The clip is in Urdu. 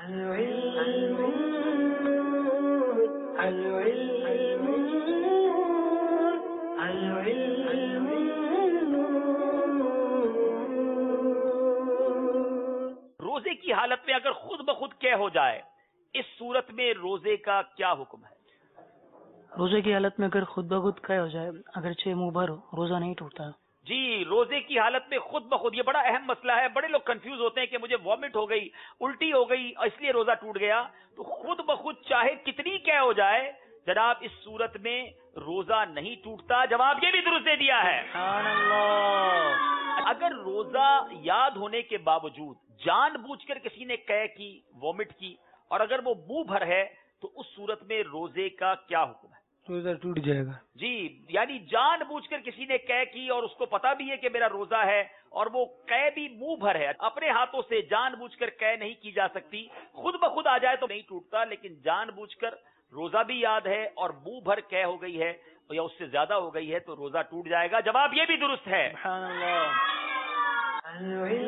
روزے کی حالت میں اگر خود بخود قے ہو جائے، اس صورت میں روزے کا کیا حکم ہے؟ روزے کی حالت میں اگر خود بخود قے ہو جائے، اگرچہ منہ بھر ہو، روزہ نہیں ٹوٹتا۔ جی، روزے کی حالت میں خود بخود، یہ بڑا اہم مسئلہ ہے۔ بڑے لوگ کنفیوز ہوتے ہیں کہ مجھے وامٹ ہو گئی، الٹی ہو گئی، اس لیے روزہ ٹوٹ گیا۔ تو خود بخود چاہے کتنی قے ہو جائے، جناب اس صورت میں روزہ نہیں ٹوٹتا۔ جواب یہ بھی درست دے دیا ہے۔ سبحان اللہ۔ اگر روزہ یاد ہونے کے باوجود جان بوجھ کر کسی نے قے کی، وامٹ کی، اور اگر وہ منہ بھر ہے، تو اس صورت میں روزے کا کیا حکم ہے؟ روزہ ٹوٹ جائے گا۔ جی، یعنی جان بوجھ کر کسی نے قے کی اور اس کو پتا بھی ہے کہ میرا روزہ ہے، اور وہ قے بھی منہ بھر ہے، اپنے ہاتھوں سے جان بوجھ کر قے نہیں کی جا سکتی۔ خود بخود آ جائے تو نہیں ٹوٹتا، لیکن جان بوجھ کر روزہ بھی یاد ہے اور منہ بھر قے ہو گئی ہے یا اس سے زیادہ ہو گئی ہے تو روزہ ٹوٹ جائے گا۔ جواب یہ بھی درست ہے۔ سبحان اللہ۔